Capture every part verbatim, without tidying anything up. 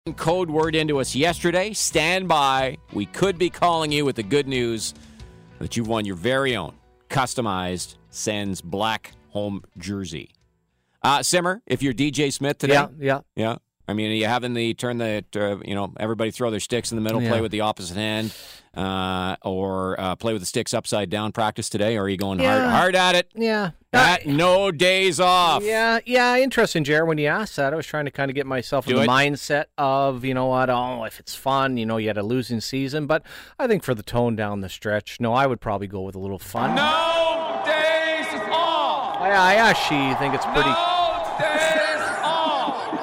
Code word into us yesterday. Stand by. We could be calling you with the good news that you've won your very own customized Sens black home jersey. Uh, Simmer, if you're D J Smith today. Yeah, yeah. Yeah. I mean, are you having the turn the, uh, you know, everybody throw their sticks in the middle, Yeah. play with the opposite hand, uh, or uh, play with the sticks upside down practice today? Or are you going Yeah. hard, hard at it? Yeah. At no days off. Yeah, yeah, interesting, Jared. When you asked that, I was trying to kind of get myself in Do the it. mindset of, you know what, oh, if it's fun, you know, you had a losing season. But I think for the tone down the stretch, no, I would probably go with a little fun. No days off. I, I actually think it's pretty. No days off.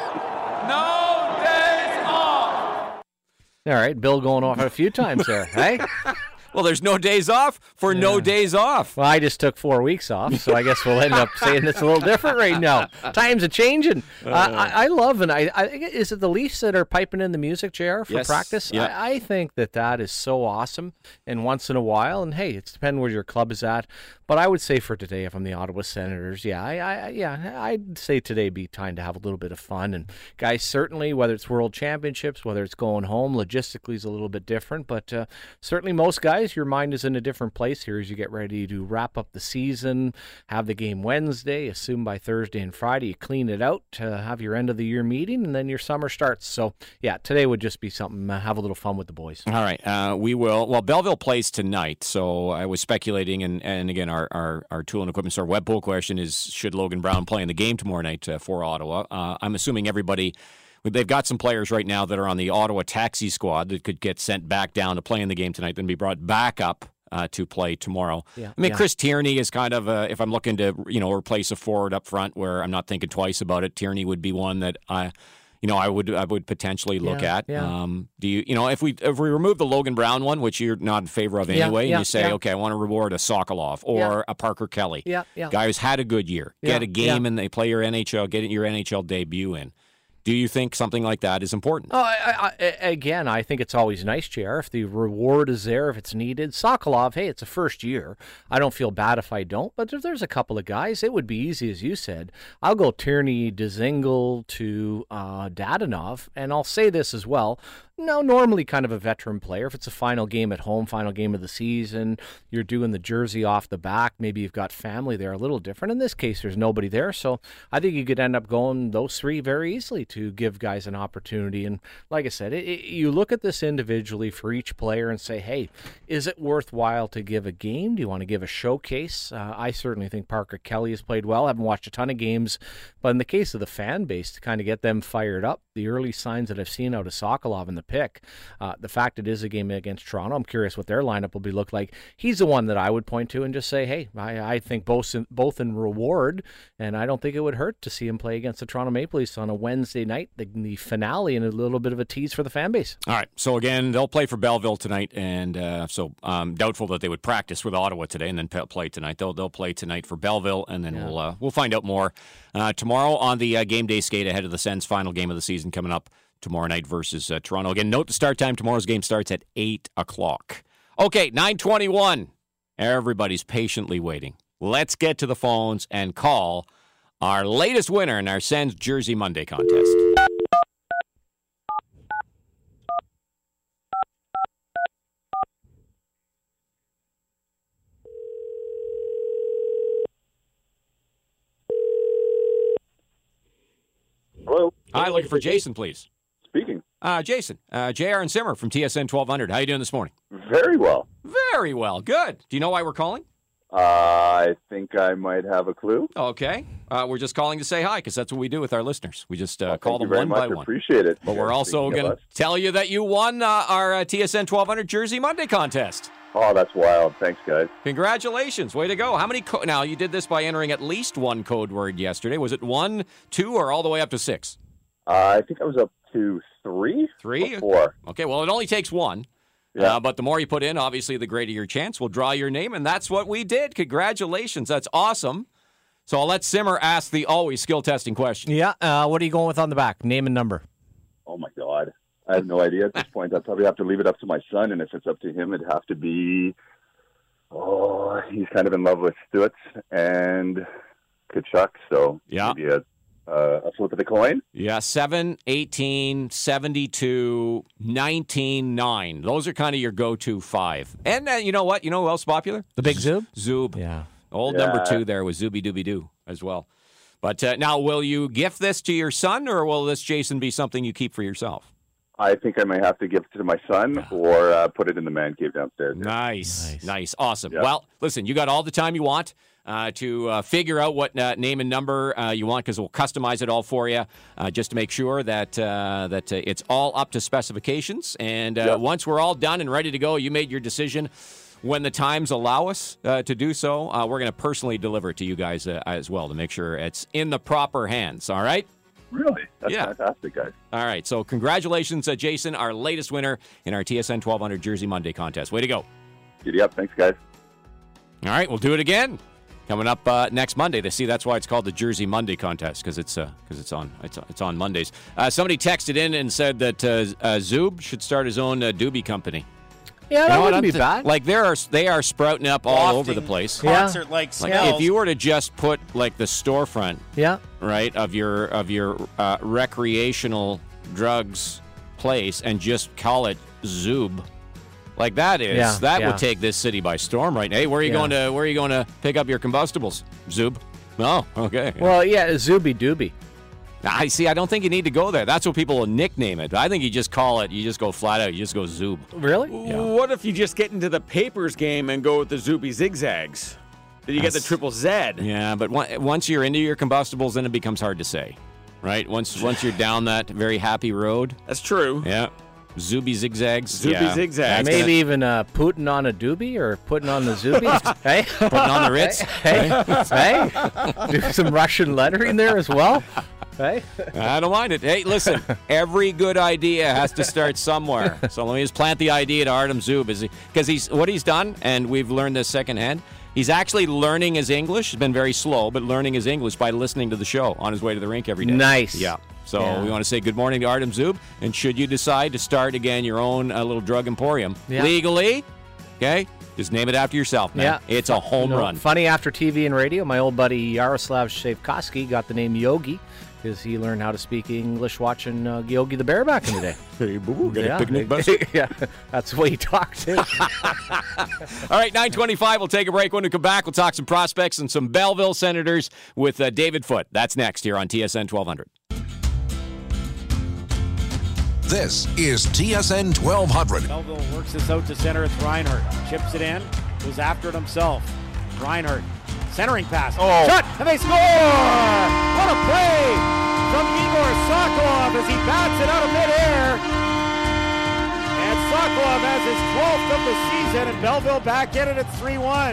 No days off. All right, Bill going off a few times there, hey? Well, there's no days off for no Yeah. days off. Well, I just took four weeks off, so I guess we'll end up saying it's a little different right now. Times are changing. Uh, I, I love, and I, I is it the Leafs that are piping in the music, J R, for Yes. practice? Yeah. I, I think that that is so awesome, and once in a while, and hey, it's depending where your club is at. But I would say for today, if I'm the Ottawa Senators, yeah, I, I yeah, I'd say today be time to have a little bit of fun. And guys, certainly whether it's World Championships, whether it's going home, logistically is a little bit different, but uh, certainly most guys, your mind is in a different place here as you get ready to wrap up the season, have the game Wednesday, assume by Thursday and Friday you clean it out, uh, have your end of the year meeting, and then your summer starts. So yeah, today would just be something, uh, have a little fun with the boys. All right, uh, we will. Well, Belleville plays tonight, so I was speculating, and, and again, our, our, our tool and equipment store web poll question is, should Logan Brown play in the game tomorrow night uh, for Ottawa? Uh, I'm assuming everybody, they've got some players right now that are on the Ottawa taxi squad that could get sent back down to play in the game tonight, then be brought back up uh, to play tomorrow. Yeah, I mean, yeah. Chris Tierney is kind of, a, if I'm looking to, you know, replace a forward up front where I'm not thinking twice about it, Tierney would be one that I... You know, I would I would potentially look Yeah, at. yeah. Um, do you you know if we if we remove the Logan Brown one, which you're not in favor of Yeah, anyway, yeah, and you say, yeah. okay, I want to reward a Sokolov or Yeah. a Parker Kelly, Yeah, yeah. guy who's had a good year, Yeah, get a game yeah. and they play your N H L, get your N H L debut in. Do you think something like that is important? Oh, I, I, again, I think it's always nice, J R, if the reward is there, if it's needed. Sokolov, hey, it's a first year. I don't feel bad if I don't, but if there's a couple of guys, it would be easy, as you said. I'll go Tierney, Dzingel to uh, Dadonov, and I'll say this as well. No, normally kind of a veteran player. If it's a final game at home, final game of the season, you're doing the jersey off the back, maybe you've got family there, a little different. In this case, there's nobody there, so I think you could end up going those three very easily to give guys an opportunity. And like I said, it, it, you look at this individually for each player and say, hey, is it worthwhile to give a game? Do you want to give a showcase? Uh, I certainly think Parker Kelly has played well. I haven't watched a ton of games, but in the case of the fan base, to kind of get them fired up, the early signs that I've seen out of Sokolov in the pick, uh, the fact it is a game against Toronto, I'm curious what their lineup will be look like. He's the one that I would point to and just say, hey, I, I think both in, both in reward, and I don't think it would hurt to see him play against the Toronto Maple Leafs on a Wednesday night, the, the finale, and a little bit of a tease for the fan base. All right. So again, they'll play for Belleville tonight, and uh, so um, doubtful that they would practice with Ottawa today and then pe- play tonight. They'll they'll play tonight for Belleville, and then Yeah. we'll uh, we'll find out more uh, tomorrow on the uh, game day skate ahead of the Sens' final game of the season coming up tomorrow night versus uh, Toronto. Again, note the start time. Tomorrow's game starts at eight o'clock. Okay, nine twenty-one. Everybody's patiently waiting. Let's get to the phones and call our latest winner in our Sens Jersey Monday contest. Hello. Hi, looking for Jason, please. Speaking. Uh, Jason, uh, J R and Simmer from T S N twelve hundred. How you doing this morning? Very well. Very well. Good. Do you know why we're calling? Uh, I think I might have a clue. Okay. Uh, we're just calling to say hi because that's what we do with our listeners. We just uh, Well, call thank them you very one much. by one. Appreciate it. But we're Yeah, also speaking of going to us. tell you that you won uh, our uh, T S N twelve hundred Jersey Monday contest. Oh, that's wild. Thanks, guys. Congratulations. Way to go. How many co- Now, you did this by entering at least one code word yesterday. Was it one, two, or all the way up to six? Uh, I think I was up to three. Three? Or four. Okay, well, it only takes one. Yeah. Uh, but the more you put in, obviously, the greater your chance. We'll draw your name, and that's what we did. Congratulations. That's awesome. So I'll let Simmer ask the always skill-testing question. Yeah, uh, what are you going with on the back? Name and number. Oh, my God. I have no idea at this point. I'd probably have to leave it up to my son, and if it's up to him, it'd have to be, oh, he's kind of in love with Stutz and Kachuk, so Yeah. maybe a, Uh, a flip of the coin. Yeah, seven, eighteen, seventy-two, nineteen, nine. Those are kind of your go-to five. And uh, you know what? You know who else is popular? The Big Zoob? Zoob. Yeah. Old Yeah. number two there was Zooby Dooby Doo as well. But uh, now, will you gift this to your son, or will this, Jason, be something you keep for yourself? I think I may have to give it to my son or uh, put it in the man cave downstairs. Nice, nice, Nice. awesome. Yep. Well, listen, you got all the time you want uh, to uh, figure out what uh, name and number uh, you want, because we'll customize it all for you, uh, just to make sure that uh, that uh, it's all up to specifications. And uh, Yep. once we're all done and ready to go, you made your decision. When the times allow us uh, to do so, uh, we're going to personally deliver it to you guys uh, as well to make sure it's in the proper hands. All right. Really? That's Yeah. fantastic, guys. All right, so congratulations, uh, Jason, our latest winner in our T S N twelve hundred Jersey Monday contest. Way to go. Giddy up. Thanks, guys. All right, we'll do it again coming up uh, next Monday. They see that's why it's called the Jersey Monday contest, because it's uh, because it's on it's, it's on Mondays. Uh, somebody texted in and said that uh, uh, Zoob should start his own uh, doobie company. Yeah, You that know what wouldn't I'm be thi- bad. Like they are they are sprouting up all over the place. Yeah. Concert like Like smells. if you were to just put like the storefront, yeah. right, of your of your uh, recreational drugs place and just call it Zoob. Like that is Yeah, that yeah. would take this city by storm, right? Hey, where are you Yeah. going to where are you going to pick up your combustibles? Zoob. Oh, okay. Well, yeah, Zooby Dooby. I see. I don't think you need to go there. That's what people will nickname it. I think you just call it. You just go flat out. You just go Zoob. Really? What if you just get into the papers game and go with the Zoopy zigzags? Then you get the That's- triple Z. Yeah, but on- once you're into your combustibles, then it becomes hard to say, right? Once once you're down that very happy road, That's true. yeah. Zooby zigzags. Zooby yeah. zigzags. That's Maybe even uh, putting on a doobie or putting on the Zooby. Hey? putting on the Ritz. Hey? Hey? Do some Russian lettering there as well? Hey? I don't mind it. Hey, listen, every good idea has to start somewhere. So let me just plant the idea to Artem Zub, is he? Because he's what he's done, and we've learned this secondhand. He's actually learning his English. He's been very slow, but learning his English by listening to the show on his way to the rink every day. Nice. Yeah. So Yeah. we want to say good morning to Artem Zub, and should you decide to start again your own uh, little drug emporium Yeah. legally, okay, just name it after yourself, man. Yeah. It's a home You know, run. Funny, after T V and radio, my old buddy Yaroslav Shavkoski got the name Yogi because he learned how to speak English watching uh, Yogi the Bear back in the day. Hey, boo, got yeah. a picnic bus? Yeah, that's the way he talked too. All right, nine twenty-five. We'll take a break. When we come back, we'll talk some prospects and some Belleville Senators with uh, David Foote. That's next here on T S N twelve hundred. This is T S N twelve hundred. Belleville works this out to center. It's Reinhardt. Chips it in. Goes after it himself. Reinhardt. Centering pass. Oh. Shot. And they score! What a play from Igor Sokolov as he bats it out of midair. And Sokolov has his twelfth of the season. And Belleville back in it at three one.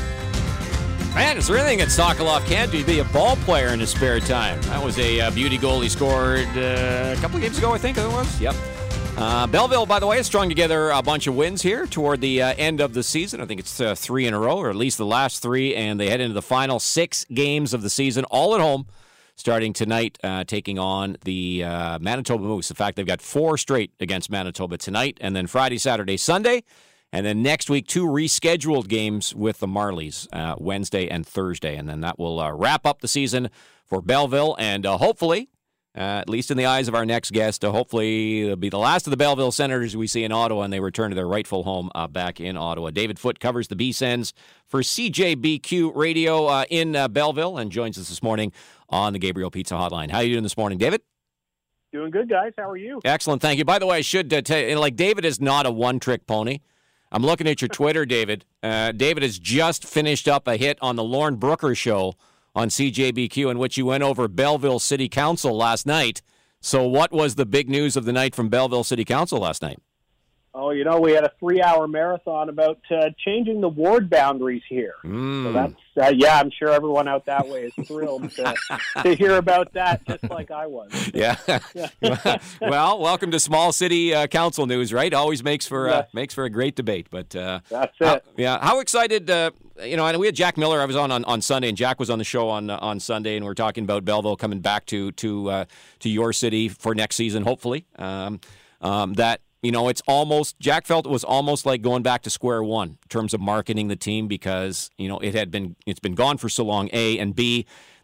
Man, is there anything that Sokolov can't do? Be a ball player in his spare time. That was a uh, beauty goal he scored uh, a couple of games ago, I think it was. Yep. Uh, Belleville, by the way, has strung together a bunch of wins here toward the uh, end of the season. I think it's uh, three in a row, or at least the last three, and they head into the final six games of the season, all at home, starting tonight, uh, taking on the uh, Manitoba Moose. In fact, they've got four straight against Manitoba tonight, and then Friday, Saturday, Sunday. And then next week, two rescheduled games with the Marlies, uh, Wednesday and Thursday. And then that will uh, wrap up the season for Belleville. And uh, hopefully, uh, at least in the eyes of our next guest, uh, hopefully it'll be the last of the Belleville Senators we see in Ottawa, and they return to their rightful home uh, back in Ottawa. David Foote covers the B-Sens for C J B Q Radio uh, in uh, Belleville and joins us this morning on the Gabriel Pizza Hotline. How are you doing this morning, David? Doing good, guys. How are you? Excellent, thank you. By the way, I should uh, tell you, like, David is not a one-trick pony. I'm looking at your Twitter, David. Uh, David has just finished up a hit on the Lauren Brooker show on C J B Q, in which you went over Belleville City Council last night. So what was the big news of the night from Belleville City Council last night? Oh, you know, we had a three-hour marathon about uh, changing the ward boundaries here. Mm. So that's, uh, yeah, I'm sure everyone out that way is thrilled to, to hear about that, just like I was. Yeah. Well, welcome to small city uh, council news, right? Always makes for uh, Yes. makes for a great debate. But uh, That's how- it. yeah, how excited? Uh, you know, and we had Jack Miller. I was on, on on Sunday, and Jack was on the show on uh, on Sunday, and we are talking about Belleville coming back to to uh, to your city for next season, hopefully. Um, um, that. You know, it's almost, Jack felt it was almost like going back to square one in terms of marketing the team, because, you know, it had been, it's been gone for so long, A, and B,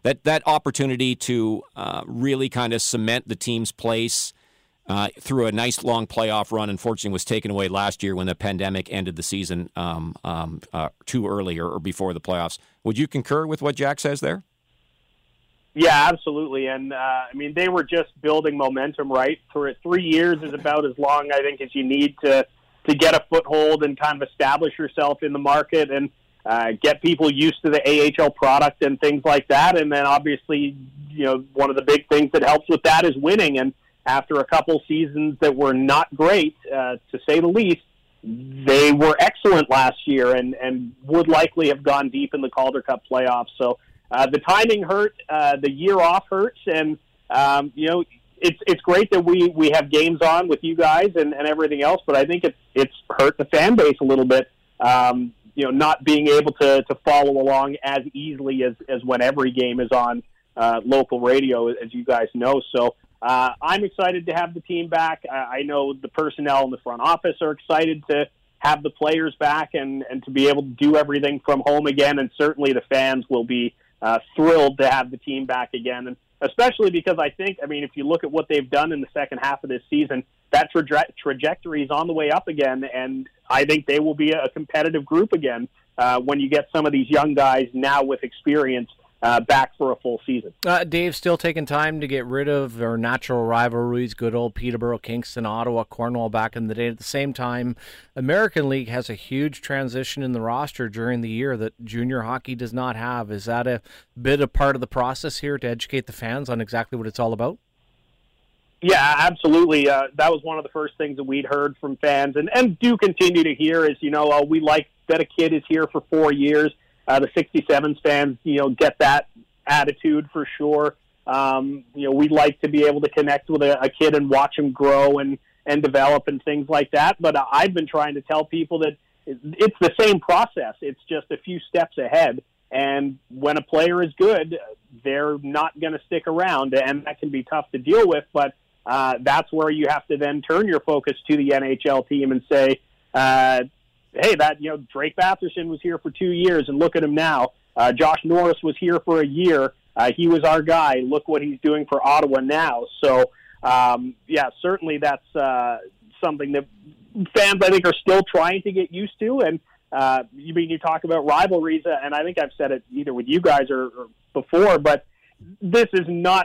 that that opportunity to uh, really kind of cement the team's place uh, through a nice long playoff run, unfortunately, was taken away last year when the pandemic ended the season um, um, uh, too early or, or before the playoffs. Would you concur with what Jack says there? Yeah, absolutely. And, uh, I mean, they were just building momentum, right? For three years is about as long, I think, as you need to, to get a foothold and kind of establish yourself in the market and uh, get people used to the A H L product and things like that. And then, obviously, you know, one of the big things that helps with that is winning. And after a couple seasons that were not great, uh, to say the least, they were excellent last year and, and would likely have gone deep in the Calder Cup playoffs. So uh, the timing hurt, uh, the year off hurts, and um, you know it's it's great that we, we have games on with you guys and, and everything else, but I think it's it's hurt the fan base a little bit. Um, you know, not being able to, to follow along as easily as, as when every game is on uh, local radio, as you guys know. So. Uh, I'm excited to have the team back. Uh, I know the personnel in the front office are excited to have the players back and, and to be able to do everything from home again. And certainly the fans will be uh, thrilled to have the team back again. And especially because I think, I mean, if you look at what they've done in the second half of this season, that traje- trajectory is on the way up again. And I think they will be a competitive group again uh, when you get some of these young guys now with experience Uh, back for a full season. Uh, Dave, still taking time to get rid of our natural rivalries, good old Peterborough, Kingston, Ottawa, Cornwall back in the day. At the same time, American League has a huge transition in the roster during the year that junior hockey does not have. Is that a bit of part of the process here to educate the fans on exactly what it's all about? Yeah, absolutely. Uh, that was one of the first things that we'd heard from fans and, and do continue to hear is, you know, uh, we like that a kid is here for four years. Uh, the sixty-sevens fans, you know, get that attitude for sure. Um, you know, we'd like to be able to connect with a, a kid and watch him grow and, and develop and things like that. But uh, I've been trying to tell people that it's the same process. It's just a few steps ahead. And when a player is good, they're not going to stick around, and that can be tough to deal with. But uh, that's where you have to then turn your focus to the N H L team and say, uh, hey, that, you know, Drake Batherson was here for two years, and look at him now. Uh, Josh Norris was here for a year. Uh, he was our guy. Look what he's doing for Ottawa now. So, um, yeah, certainly that's uh, something that fans, I think, are still trying to get used to. And uh, you mean you talk about rivalries, and I think I've said it either with you guys or, or before, but this is not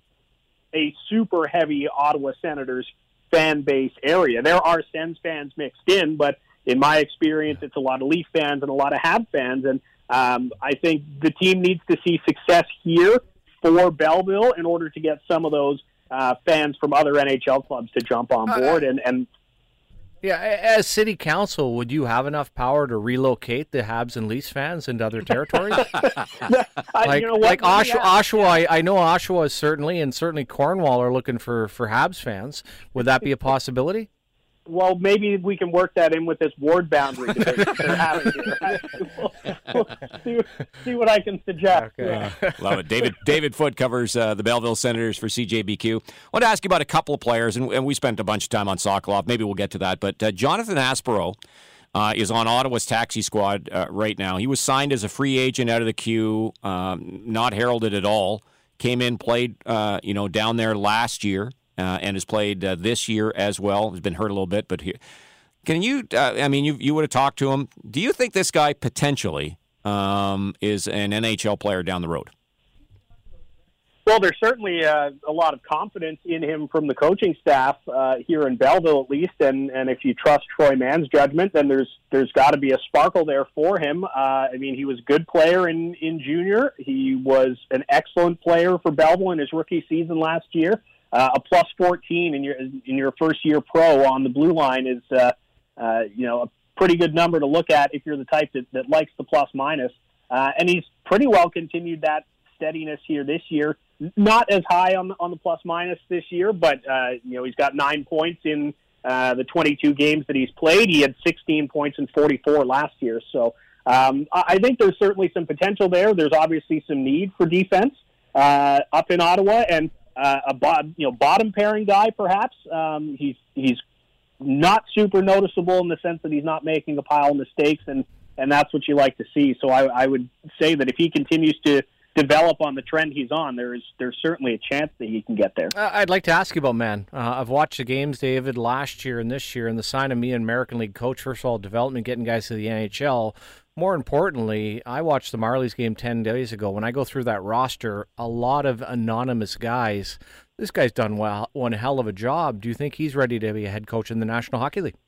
a super heavy Ottawa Senators fan base area. There are Sens fans mixed in, but in my experience, it's a lot of Leaf fans and a lot of Habs fans, and um, I think the team needs to see success here for Belleville in order to get some of those uh, fans from other N H L clubs to jump on board. And, and yeah, as city council, would you have enough power to relocate the Habs and Leafs fans into other territories? like you know what? like Oshawa, Yeah. Oshawa I, I know Oshawa is certainly, and certainly Cornwall are looking for, for Habs fans. Would that be a possibility? Well, maybe we can work that in with this ward boundary debate that they're having here. We'll, we'll see, see what I can suggest. Okay. Yeah. Love it. David David Foote covers uh, the Belleville Senators for C J B Q. I want to ask you about a couple of players, and, and we spent a bunch of time on Sokolov. Maybe we'll get to that. But uh, Jonathan Aspero uh, is on Ottawa's taxi squad uh, right now. He was signed as a free agent out of the queue, um, not heralded at all. Came in, played uh, you know, down there last year. Uh, and has played uh, this year as well. Has been hurt a little bit, but he, can you? Uh, I mean, you you would have talked to him. Do you think this guy potentially um, is an N H L player down the road? Well, there's certainly uh, a lot of confidence in him from the coaching staff uh, here in Belleville, at least. And, and if you trust Troy Mann's judgment, then there's there's got to be a sparkle there for him. Uh, I mean, he was a good player in, in junior. He was an excellent player for Belleville in his rookie season last year. Uh, a plus fourteen in your in your first year pro on the blue line is uh, uh, you know, a pretty good number to look at if you're the type that, that likes the plus minus. Uh, and he's pretty well continued that steadiness here this year. Not as high on the, on the plus minus this year, but uh, you know, he's got nine points in uh, the twenty-two games that he's played. He had sixteen points in forty-four last year. So um, I think there's certainly some potential there. There's obviously some need for defense uh, up in Ottawa, and Uh, a bo- you know bottom pairing guy, perhaps. Um, he's he's not super noticeable in the sense that he's not making a pile of mistakes, and, and that's what you like to see. So I, I would say that if he continues to develop on the trend he's on, there's there's certainly a chance that he can get there. Uh, I'd like to ask you about Man. Uh, I've watched the games, David, last year and this year, and the sign of me, an American League coach. First of all, development, getting guys to the N H L. More importantly, I watched the Marlies game ten days ago. When I go through that roster, a lot of anonymous guys. This guy's done well, one hell of a job. Do you think he's ready to be a head coach in the National Hockey League?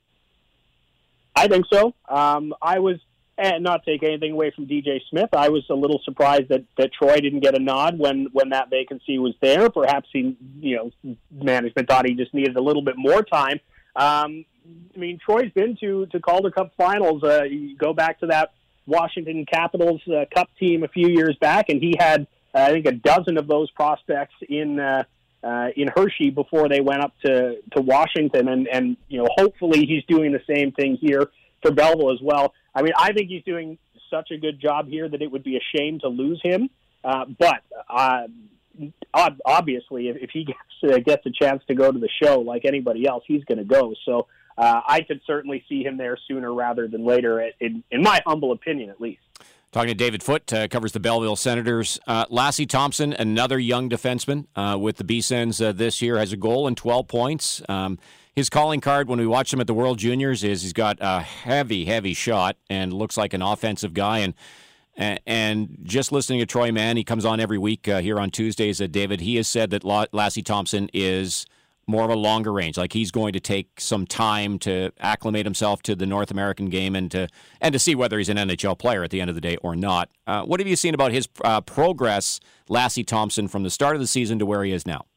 I think so. Um, I was, and not take anything away from D J Smith, I was a little surprised that, that Troy didn't get a nod when, when that vacancy was there. Perhaps he, you know, management thought he just needed a little bit more time. Um, I mean, Troy's been to, to Calder Cup finals. Uh, you go back to that Washington Capitals uh, Cup team a few years back, and he had, uh, I think, a dozen of those prospects in uh, uh, in Hershey before they went up to, to Washington. And, and, you know, hopefully he's doing the same thing here for Belleville as well. I mean, I think he's doing such a good job here that it would be a shame to lose him. Uh, but uh, obviously, if, if he gets, uh, gets a chance to go to the show like anybody else, he's going to go. So uh, I could certainly see him there sooner rather than later, in, in my humble opinion, at least. Talking to David Foote, uh, covers the Belleville Senators. Uh, Lassie Thompson, another young defenseman uh, with the B-Sens uh, this year, has a goal and twelve points. Um, his calling card when we watch him at the World Juniors is he's got a heavy, heavy shot and looks like an offensive guy. And and just listening to Troy Mann, he comes on every week uh, here on Tuesdays. Uh, David, he has said that Lassie Thompson is more of a longer range. Like he's going to take some time to acclimate himself to the North American game and to and to see whether he's an N H L player at the end of the day or not. Uh, what have you seen about his uh, progress, Lassie Thompson, from the start of the season to where he is now?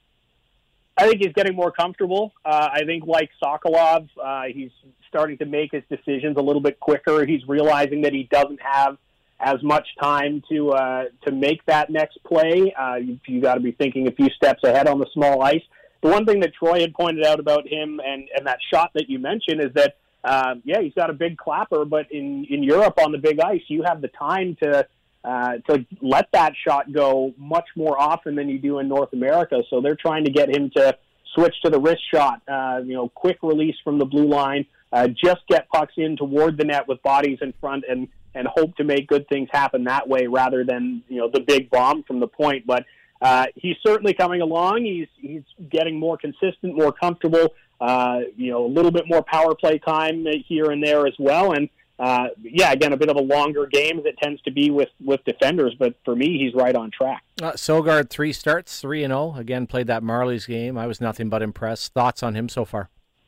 I think he's getting more comfortable. Uh, I think like Sokolov, uh, he's starting to make his decisions a little bit quicker. He's realizing that he doesn't have as much time to uh, to make that next play. Uh, you you got to be thinking a few steps ahead on the small ice. The one thing that Troy had pointed out about him and, and that shot that you mentioned is that, uh, yeah, he's got a big clapper, but in, in Europe on the big ice, you have the time to uh, to let that shot go much more often than you do in North America. So they're trying to get him to switch to the wrist shot, uh, you know, quick release from the blue line, uh, just get pucks in toward the net with bodies in front and, and hope to make good things happen that way rather than, you know, the big bomb from the point. But Uh, he's certainly coming along. He's he's getting more consistent, more comfortable. Uh, you know, a little bit more power play time here and there as well. And uh, yeah, again, a bit of a longer game as it tends to be with, with defenders. But for me, he's right on track. Uh, Sogard, three starts, three and zero. Again, played that Marlies game. I was nothing but impressed. Thoughts on him so far?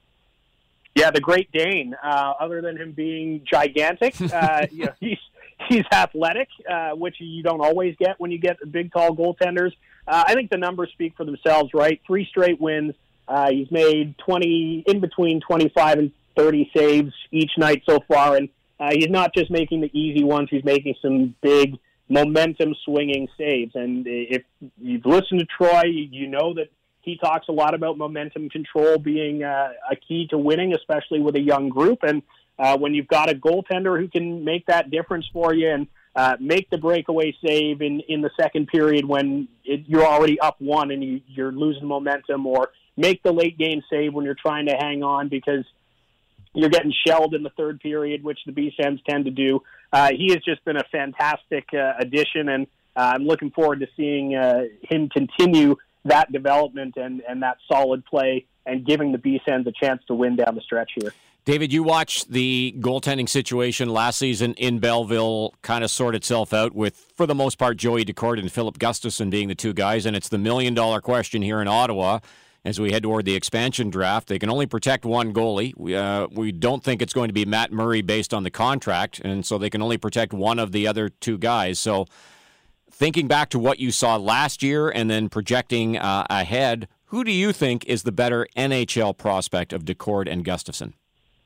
Yeah, the Great Dane. Uh, other than him being gigantic, uh, you know, he's. He's athletic, uh, which you don't always get when you get big, tall goaltenders. Uh, I think the numbers speak for themselves, right? Three straight wins. Uh, he's made twenty, in between twenty-five and thirty saves each night so far, and uh, he's not just making the easy ones. He's making some big, momentum-swinging saves. And if you've listened to Troy, you know that he talks a lot about momentum control being uh, a key to winning, especially with a young group. And Uh, when you've got a goaltender who can make that difference for you and uh, make the breakaway save in, in the second period when it, you're already up one and you, you're losing momentum, or make the late game save when you're trying to hang on because you're getting shelled in the third period, which the B-Sens tend to do. Uh, he has just been a fantastic uh, addition, and uh, I'm looking forward to seeing uh, him continue that development and, and that solid play and giving the B-Sens a chance to win down the stretch here. David, you watched the goaltending situation last season in Belleville kind of sort itself out with, for the most part, Joey Daccord and Philip Gustafson being the two guys, and it's the million-dollar question here in Ottawa as we head toward the expansion draft. They can only protect one goalie. We, uh, we don't think it's going to be Matt Murray based on the contract, and so they can only protect one of the other two guys. So thinking back to what you saw last year and then projecting uh, ahead, who do you think is the better N H L prospect of Daccord and Gustafson?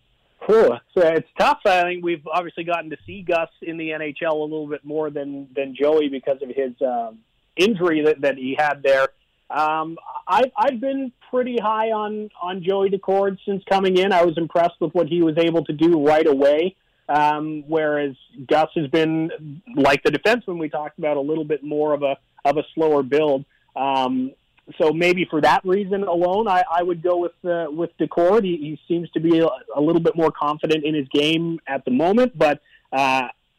Cool. So it's tough. I think we've obviously gotten to see Gus in the N H L a little bit more than, than Joey because of his um, injury that, that he had there. Um, I, I've been pretty high on, on Joey Daccord since coming in. I was impressed with what he was able to do right away, um, whereas Gus has been, like the defenseman we talked about, a little bit more of a of a slower build. Um, So maybe for that reason alone, I, I would go with uh, with Daccord. He, he seems to be a, a little bit more confident in his game at the moment, but uh,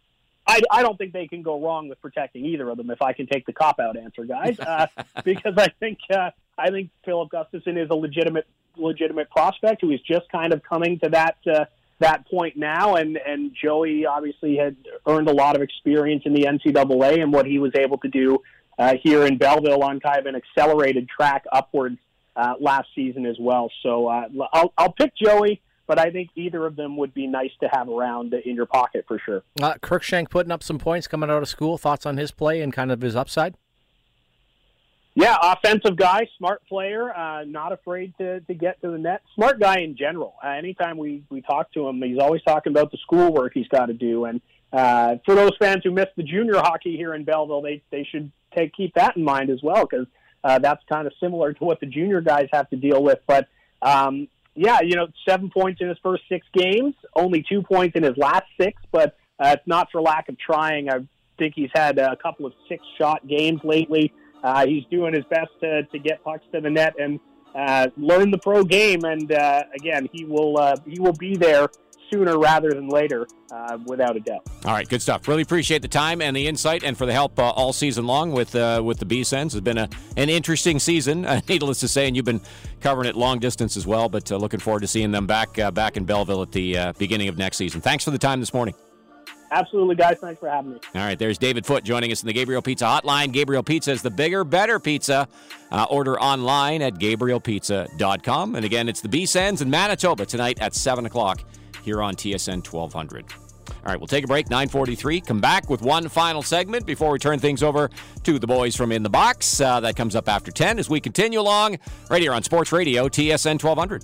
I, I don't think they can go wrong with protecting either of them. If I can take the cop out answer, guys, uh, because I think uh, I think Philip Gustafson is a legitimate legitimate prospect who is just kind of coming to that uh, that point now. And and Joey obviously had earned a lot of experience in the N C double A and what he was able to do uh, here in Belleville on kind of an accelerated track upwards uh, last season as well. So uh, I'll I'll pick Joey. But I think either of them would be nice to have around in your pocket for sure. Uh, Cruikshank putting up some points coming out of school. Thoughts on his play and kind of his upside? Yeah, offensive guy, smart player, uh, not afraid to, to get to the net. Smart guy in general. Uh, anytime we, we talk to him, he's always talking about the schoolwork he's got to do. And uh, for those fans who missed the junior hockey here in Belleville, they they should take keep that in mind as well, because uh, that's kind of similar to what the junior guys have to deal with. But um, Yeah, you know, seven points in his first six games, only two points in his last six, but uh, it's not for lack of trying. I think he's had a couple of six-shot games lately. Uh, he's doing his best to, to get pucks to the net and uh, learn the pro game. And uh, again, he will uh, he will be there sooner rather than later, uh, without a doubt. All right, good stuff. Really appreciate the time and the insight, and for the help uh, all season long with uh, with the B-Sens. It's been a, an interesting season, uh, needless to say, and you've been covering it long distance as well. But uh, looking forward to seeing them back uh, back in Belleville at the uh, beginning of next season. Thanks for the time this morning. Absolutely, guys. Thanks for having me. All right, there's David Foote joining us in the Gabriel Pizza Hotline. Gabriel Pizza is the bigger, better pizza. Uh, order online at gabriel pizza dot com. And again, it's the B-Sens in Manitoba tonight at seven o'clock here on T S N twelve hundred. All right, we'll take a break, nine forty-three. Come back with one final segment before we turn things over to the boys from In the Box. Uh, that comes up after ten as we continue along right here on Sports Radio, T S N twelve hundred.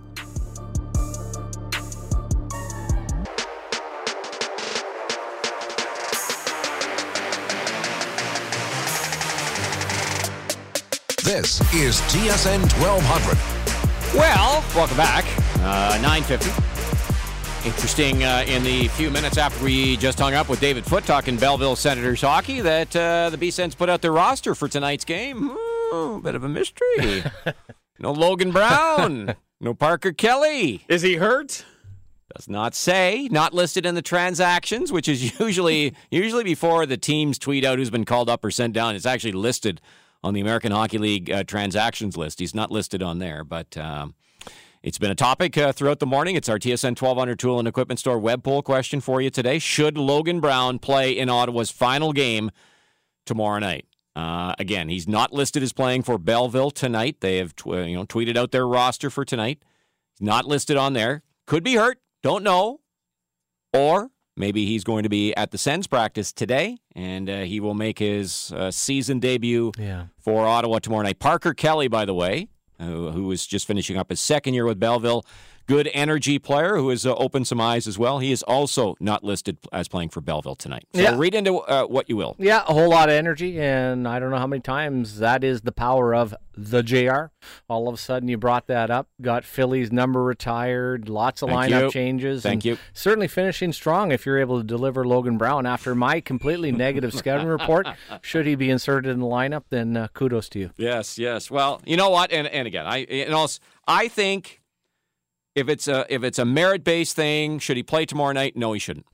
This is T S N twelve hundred. Well, welcome back. Uh, nine fifty. Interesting uh, in the few minutes after we just hung up with David Foote talking Belleville Senators hockey that uh, the B-Sens put out their roster for tonight's game. Ooh, bit of a mystery. No Logan Brown. No Parker Kelly. Is he hurt? Does not say. Not listed in the transactions, which is usually usually before the teams tweet out who's been called up or sent down. It's actually listed on the American Hockey League uh, transactions list. He's not listed on there, but um, it's been a topic uh, throughout the morning. It's our T S N twelve hundred Tool and Equipment Store web poll question for you today. Should Logan Brown play in Ottawa's final game tomorrow night? Uh, again, he's not listed as playing for Belleville tonight. They have tw- you know tweeted out their roster for tonight. He's not listed on there. Could be hurt. Don't know. Or maybe he's going to be at the Sens practice today, and uh, he will make his uh, season debut Yeah. for Ottawa tomorrow night. Parker Kelly, by the way, who, who is just finishing up his second year with Belleville, good energy player who has uh, opened some eyes as well. He is also not listed as playing for Belleville tonight. So Yeah. read into uh, what you will. Yeah, a whole lot of energy, and I don't know how many times that is the power of the J R. All of a sudden, you brought that up, got Philly's number retired, lots of Thank lineup you. changes. Thank and you. Certainly finishing strong if you're able to deliver Logan Brown. After my completely negative scouting report, should he be inserted in the lineup, then uh, kudos to you. Yes, yes. Well, you know what? And and again, I and also, I think if it's a if it's a merit-based thing, should he play tomorrow night? No, he shouldn't.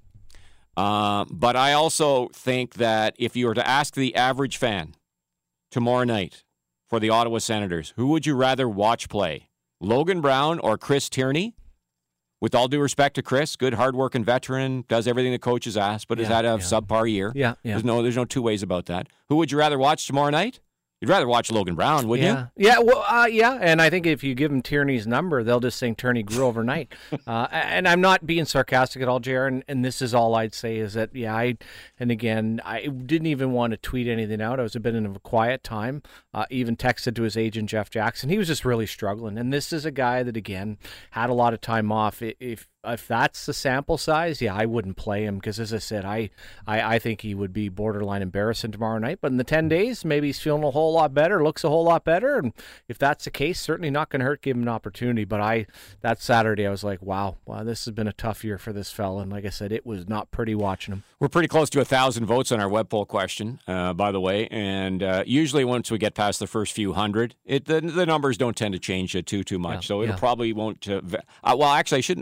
Uh, but I also think that if you were to ask the average fan tomorrow night for the Ottawa Senators, who would you rather watch play, Logan Brown or Chris Tierney? With all due respect to Chris, good, hardworking veteran, does everything the coaches ask, but has Yeah, had a yeah. subpar year. Yeah, yeah. There's no there's no two ways about that. Who would you rather watch tomorrow night? You'd rather watch Logan Brown, wouldn't yeah. you? Yeah, well, uh, yeah, and I think if you give him Tierney's number, they'll just think Tierney grew overnight. uh, and I'm not being sarcastic at all, J R, and, and this is all I'd say is that, yeah, I, and again, I didn't even want to tweet anything out. I was a bit in a quiet time, uh, even texted to his agent, Jeff Jackson. He was just really struggling, and this is a guy that, again, had a lot of time off. If If that's the sample size, yeah, I wouldn't play him because, as I said, I, I, I think he would be borderline embarrassing tomorrow night. But in the ten days, maybe he's feeling a whole lot better, looks a whole lot better. And if that's the case, certainly not going to hurt, give him an opportunity. But I, that Saturday, I was like, wow, wow, this has been a tough year for this fella. And like I said, it was not pretty watching him. We're pretty close to a thousand votes on our web poll question, uh, by the way. And uh, usually once we get past the first few hundred, it the, the numbers don't tend to change uh, too too much. Yeah, so it yeah. probably won't. Uh, v- uh, well, actually, I shouldn't I shouldn't say that.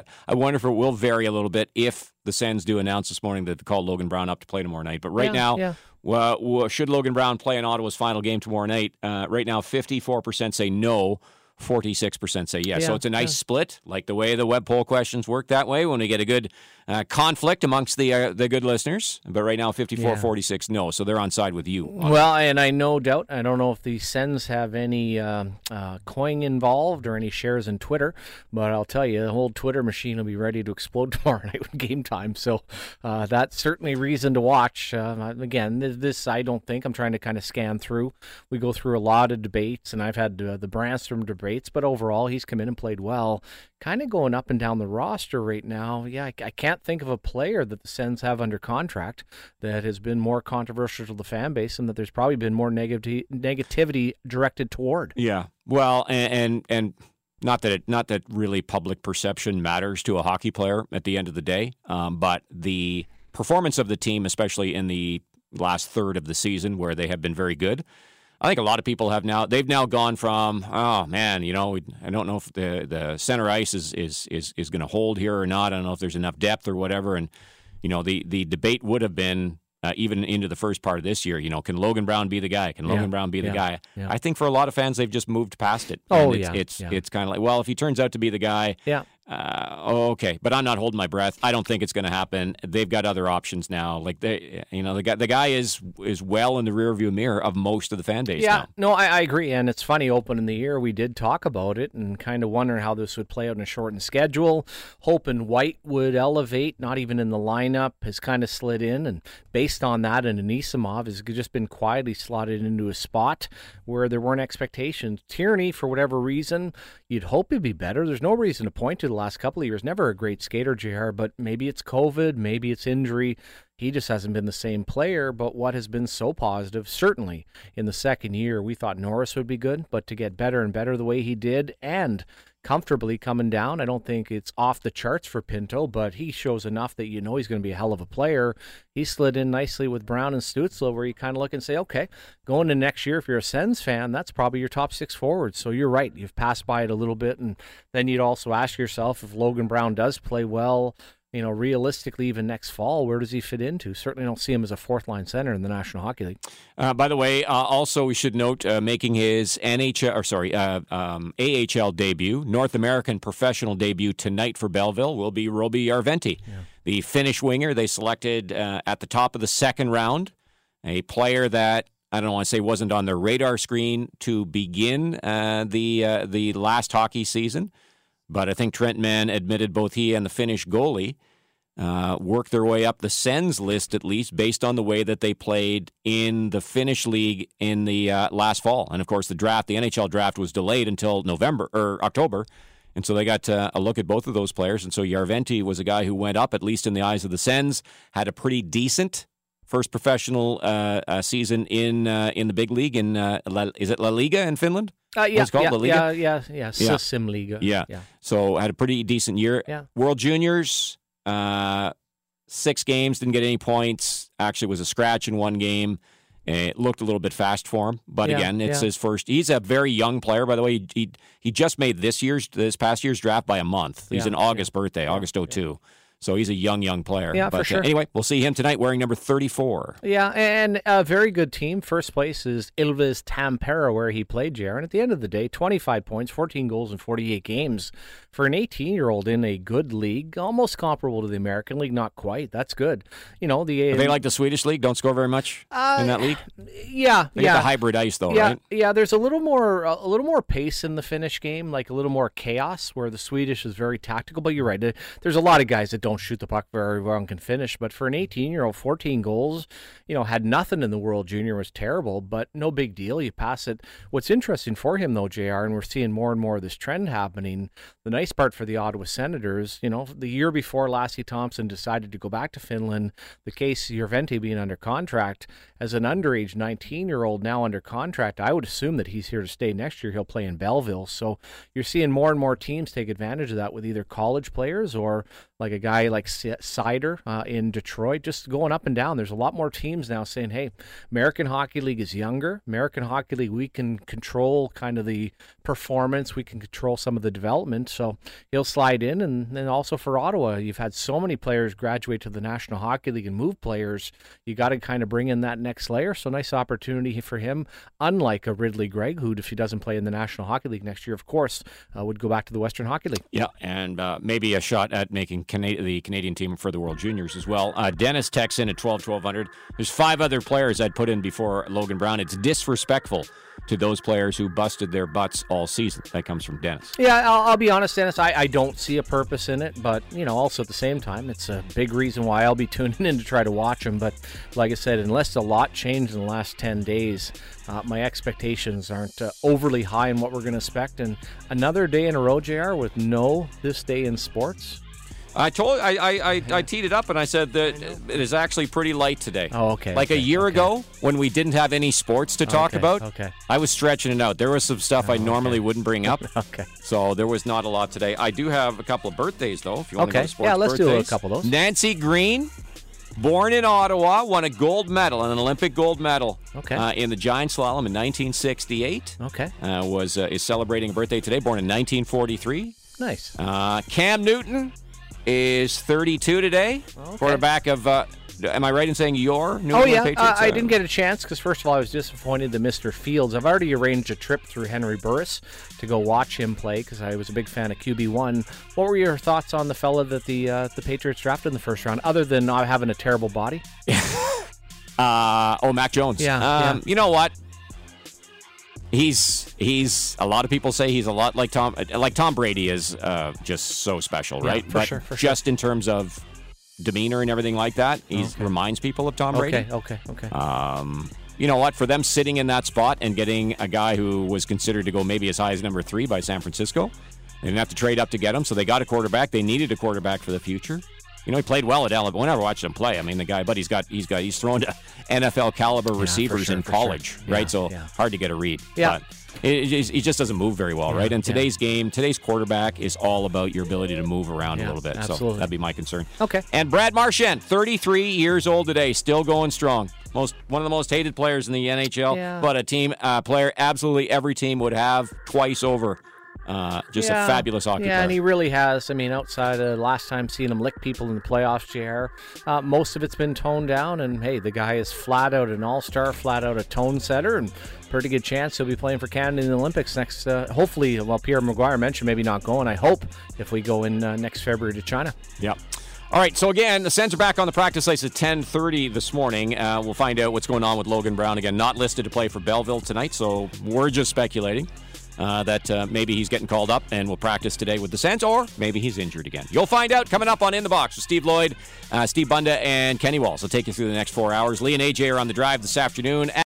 yet. I wonder if it will vary a little bit if the Sens do announce this morning that they call Logan Brown up to play tomorrow night. But right Yeah, now, yeah. well, should Logan Brown play in Ottawa's final game tomorrow night? Uh, right now, fifty-four percent say no. forty-six percent say yes. Yeah, so it's a nice yeah. split, like the way the web poll questions work that way when we get a good uh, conflict amongst the uh, the good listeners. But right now, fifty-four forty-six no. So they're on side with you. Well, and I no doubt, I don't know if the Sens have any um, uh, coin involved or any shares in Twitter, but I'll tell you, the whole Twitter machine will be ready to explode tomorrow night when game time. So uh, that's certainly reason to watch. Uh, again, this I don't think, I'm trying to kind of scan through. We go through a lot of debates, and I've had uh, the Brannstrom debate, but overall, he's come in and played well. Kind of going up and down the roster right now. Yeah, I, I can't think of a player that the Sens have under contract that has been more controversial to the fan base, and that there's probably been more negativity negativity directed toward. Yeah, well, and and, and not that it, not that really public perception matters to a hockey player at the end of the day, um, but the performance of the team, especially in the last third of the season, where they have been very good. I think a lot of people have now, they've now gone from, oh man, you know, I don't know if the, the center ice is, is, is, is going to hold here or not. I don't know if there's enough depth or whatever. And, you know, the, the debate would have been, uh, even into the first part of this year, you know, can Logan Brown be the guy? Can Logan Yeah, Brown be the yeah, guy? yeah. I think for a lot of fans, they've just moved past it. Oh, And it's, yeah, It's, yeah. it's kind of like, well, if he turns out to be the guy, Yeah. uh, oh, okay. But I'm not holding my breath. I don't think it's going to happen. They've got other options now. Like they, you know, the guy, the guy is is well in the rearview mirror of most of the fan base Yeah, now. no, I, I agree. And it's funny, opening the year, we did talk about it and kind of wondering how this would play out in a shortened schedule. Hoping White would elevate, not even in the lineup, has kind of slid in. And based on that, and Anisimov has just been quietly slotted into a spot where there weren't expectations. Tierney, for whatever reason, you'd hope he'd be better. There's no reason to point to the last couple of years. Never a great skater, J R, but maybe it's COVID, maybe it's injury. He just hasn't been the same player. But what has been so positive, certainly in the second year, we thought Norris would be good, but to get better and better the way he did and comfortably coming down, I don't think it's off the charts for Pinto, but he shows enough that you know he's going to be a hell of a player. He slid in nicely with Brown and Stützle, where you kind of look and say, okay, going to next year, if you're a Sens fan, that's probably your top six forwards. So you're right. You've passed by it a little bit. And then you'd also ask yourself, if Logan Brown does play well, you know, realistically, even next fall, where does he fit into? Certainly don't see him as a fourth-line center in the National Hockey League. Uh, by the way, uh, also we should note, uh, making his N H L or sorry uh, um, A H L debut, North American professional debut tonight for Belleville will be Roby Järventie, yeah. the Finnish winger they selected uh, at the top of the second round, a player that I don't want to say wasn't on their radar screen to begin uh, the uh, the last hockey season. But I think Trent Mann admitted both he and the Finnish goalie uh, worked their way up the Sens list, at least, based on the way that they played in the Finnish league in the uh, last fall. And, of course, the draft, the N H L draft, was delayed until November or October. And so they got uh, a look at both of those players. And so Järventie was a guy who went up, at least in the eyes of the Sens, had a pretty decent first professional uh, uh, season in uh, in the big league. In uh, La, is it La Liga in Finland? Uh, yeah, What's called? yeah, La Liga? yeah, yeah, yeah, Yeah. Sim Liga. Yeah. yeah. So had a pretty decent year. Yeah. World Juniors, uh, six games, didn't get any points. Actually was a scratch in one game. It looked a little bit fast for him. But Yeah, again, it's yeah. his first. He's a very young player, by the way. He he, he just made this year's, this past year's draft by a month. He's Yeah, an August birthday, August oh two. So he's a young, young player. Yeah, for but, uh, sure. anyway, we'll see him tonight wearing number thirty-four. Yeah, and a very good team. First place is Ilves Tampere, where he played, Jaron. At the end of the day, twenty-five points, fourteen goals in forty-eight games. For an eighteen-year-old in a good league, almost comparable to the American League, not quite. That's good. You know, the Are they like the Swedish league? Don't score very much Uh, in that league? yeah, They yeah. got the hybrid ice, though, yeah, right? yeah. There's a little more, a little more pace in the Finnish game, like a little more chaos. Where the Swedish is very tactical. But you're right. There's a lot of guys that don't shoot the puck very well and can finish. But for an eighteen-year-old, fourteen goals, you know, had nothing in the World Junior, was terrible, but no big deal. You pass it. What's interesting for him, though, J R, and we're seeing more and more of this trend happening. The nice part for the Ottawa Senators, you know, the year before Lassie Thompson decided to go back to Finland, the case Järventie being under contract as an underage nineteen-year-old now under contract, I would assume that he's here to stay next year. He'll play in Belleville. So you're seeing more and more teams take advantage of that with either college players or like a guy guy like Sider uh, in Detroit, just going up and down. There's a lot more teams now saying, hey, American Hockey League is younger. American Hockey League, we can control kind of the performance. We can control some of the development. So he'll slide in. And then also for Ottawa, you've had so many players graduate to the National Hockey League and move players. You got to kind of bring in that next layer. So nice opportunity for him, unlike a Ridley Gregg, who, if he doesn't play in the National Hockey League next year, of course, uh, would go back to the Western Hockey League. Yeah, and uh, maybe a shot at making Cana- the Canadian team for the World Juniors as well. Uh, Dennis texts in at twelve twelve hundred. There's five other players I'd put in before Logan Brown. It's disrespectful to those players who busted their butts all season. That comes from Dennis. Yeah, I'll, I'll be honest, Dennis. I, I don't see a purpose in it, but, you know, also at the same time, it's a big reason why I'll be tuning in to try to watch them. But like I said, unless a lot changed in the last ten days, uh, my expectations aren't uh, overly high in what we're going to expect. And another day in a row, J R, with no This Day in Sports. I told I I, I, I teed it up and I said that it is actually pretty light today. Oh, okay. Like okay, a year okay. ago when we didn't have any sports to talk okay, about, okay. I was stretching it out. There was some stuff oh, I normally okay. wouldn't bring up. okay. So there was not a lot today. I do have a couple of birthdays, though, if you want okay. to go to sports Yeah, let's birthdays. do a couple of those. Nancy Green, born in Ottawa, won a gold medal, an Olympic gold medal okay. uh, in the giant slalom in nineteen sixty-eight. Okay. Uh, was uh, is celebrating a birthday today, born in nineteen forty-three. Nice. Uh, Cam Newton is thirty-two today. Okay. Quarterback of, uh, am I right in saying your New Oh, England yeah. Patriots? Uh, I Uh, didn't get a chance because, first of all, I was disappointed that Mister Fields. I've already arranged a trip through Henry Burris to go watch him play because I was a big fan of Q B one. What were your thoughts on the fella that the uh, the Patriots drafted in the first round, other than not having a terrible body? uh, oh, Mac Jones. Yeah, Um, yeah. You know what? He's he's a lot of people say he's a lot like Tom like Tom Brady is uh, just so special, right? Yeah, for but sure, for just in terms of demeanor and everything like that, he Okay. reminds people of Tom Brady. Okay, okay, okay. Um, you know what? For them sitting in that spot and getting a guy who was considered to go maybe as high as number three by San Francisco, they didn't have to trade up to get him, so they got a quarterback. They needed a quarterback for the future. You know, he played well at Alabama. Whenever I watched him play, I mean, the guy, but he's got, he's got, he's thrown to N F L caliber Yeah, receivers for sure, in for college, sure. right? Yeah, so yeah. hard to get a read. Yeah. But it, it, he just doesn't move very well, Yeah, right? And yeah. today's game, today's quarterback is all about your ability to move around Yeah, a little bit. So absolutely. that'd be my concern. Okay. And Brad Marchand, thirty-three years old today, still going strong. Most one of the most hated players in the N H L, Yeah. but a team uh, player absolutely every team would have twice over. Uh, just Yeah, a fabulous hockey Yeah, player. and he really has. I mean, outside of last time seeing him lick people in the playoffs, J R, uh, most of it's been toned down. And hey, the guy is flat out an all-star, flat out a tone setter, and pretty good chance he'll be playing for Canada in the Olympics next. Uh, hopefully, well, Pierre Maguire mentioned maybe not going. I hope if we go in uh, next February to China. Yep. All right, so again, the Sens are back on the practice ice at ten thirty this morning. Uh, we'll find out what's going on with Logan Brown. Again, not listed to play for Belleville tonight, so we're just speculating uh, that uh, maybe he's getting called up and will practice today with the Sens, or maybe he's injured again. You'll find out coming up on In the Box with Steve Lloyd, uh, Steve Bunda, and Kenny Walls. I'll take you through the next four hours. Lee and A J are on the drive this afternoon.